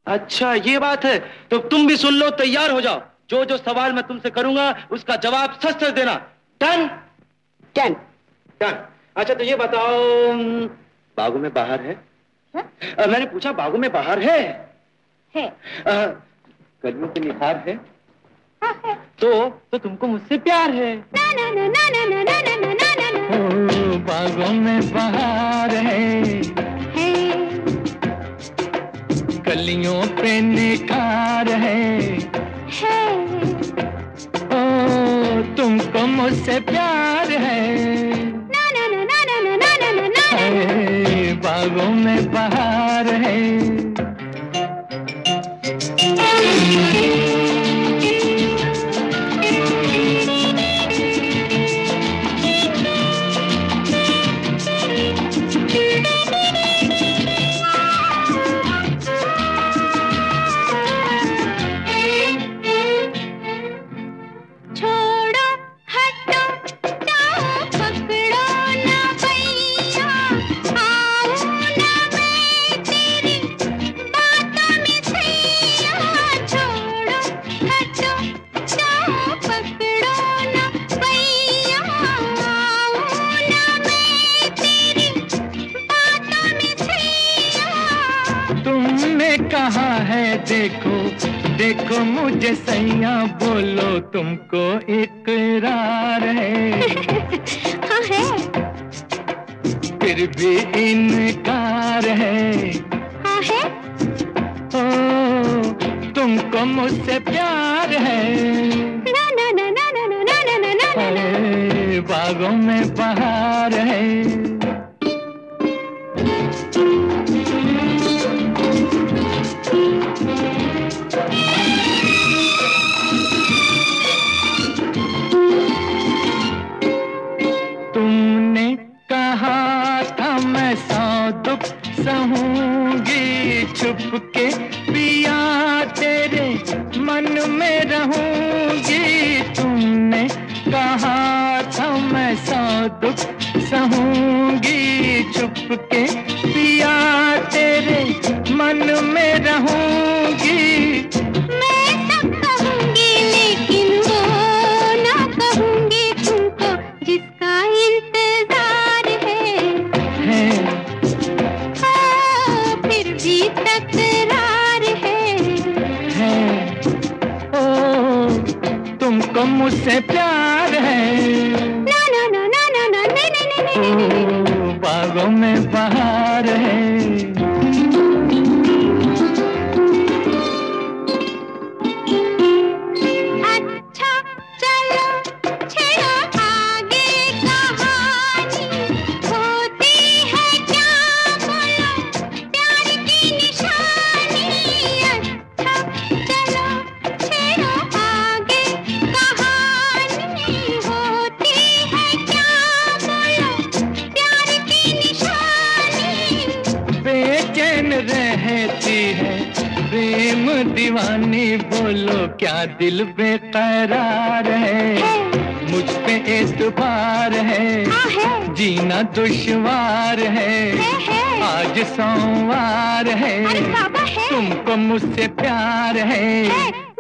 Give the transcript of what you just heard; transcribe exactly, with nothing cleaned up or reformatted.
अच्छा ये बात है, तो तुम भी सुन लो, तैयार हो जाओ। जो जो सवाल मैं तुमसे करूंगा उसका जवाब सच सच देना। डन? डन। डन। अच्छा तो ये बताओ, बागों में बाहर है? है? आ, मैंने पूछा बागों में बाहर है? है। कलियों पे निखार है? हाँ है। तो तो तुमको मुझसे प्यार है? ना ना ना ना ना ना ना ना ना ना ना। ओ बागों में बाहर है, है। कलियों पे निखार है, है। ओ तुमको मुझसे प्यार है। ना ना ना ना ना ना ना ना ना। हाय बागों में बाहर है। कहा है देखो देखो मुझे सैया, बोलो तुमको इकरार है। हाँ है। फिर भी इनकार है। हाँ है। ओ तुमको मुझसे प्यार है। ना ना ना ना ना ना ना ना ना ना। बागों में बहार है। तुमने कहा था मैं सौ दुख सहूंगी, छुप के पिया तेरे मन में रहूंगी। तुमने कहा था मैं सौ दुख सहूंगी, छुप के पिया तेरे मन में रहूंगी। मैं सब कहूंगी लेकिन वो ना कहूंगी तुमको जिसका इंतजार है। है हाँ, फिर भी तकरार है। है ओ तुमको मुझसे प्यार है। ना ना ना ना ना ना नहीं नहीं नहीं नहीं नहीं। बागों में बहार है। रहती है प्रेम दीवानी, बोलो क्या दिल बेकरार है। मुझ पे एतबार है, जीना दुश्वार है। आज सोमवार है, तुमको मुझसे प्यार है।